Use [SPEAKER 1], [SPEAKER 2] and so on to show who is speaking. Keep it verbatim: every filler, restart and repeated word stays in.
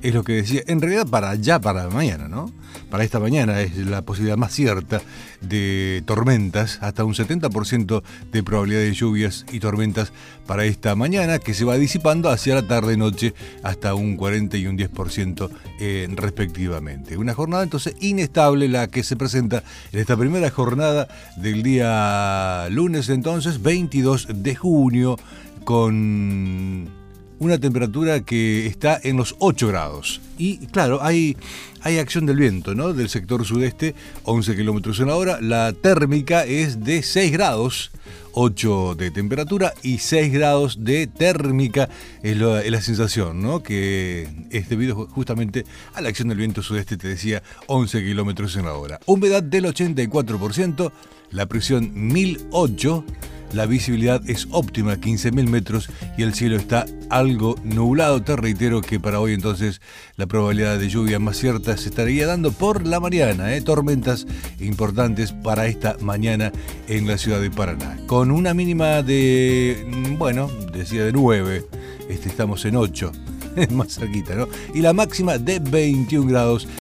[SPEAKER 1] es lo que decía, en realidad para ya para mañana, ¿no? Para esta mañana es la posibilidad más cierta de tormentas, hasta un setenta por ciento de probabilidad de lluvias y tormentas para esta mañana, que se va disipando hacia la tarde-noche hasta un cuarenta y un diez por ciento eh, respectivamente. Una jornada entonces inestable la que se presenta en esta primera jornada del día lunes, entonces veintidós de junio, con una temperatura que está en los ocho grados. Y claro, hay, hay acción del viento, ¿no? Del sector sudeste, once kilómetros en la hora. La térmica es de seis grados, ocho de temperatura y seis grados de térmica. Es la, es la sensación, ¿no? Que es debido justamente a la acción del viento sudeste, te decía, once kilómetros en la hora. Humedad del ochenta y cuatro por ciento, la presión mil ocho. La visibilidad es óptima, quince mil metros, y el cielo está algo nublado. Te reitero que para hoy entonces la probabilidad de lluvia más cierta se estaría dando por la mañana, ¿eh? Tormentas importantes para esta mañana en la ciudad de Paraná. Con una mínima de, bueno, decía de nueve, este, estamos en ocho. Más cerquita, ¿no? Y la máxima de veintiún grados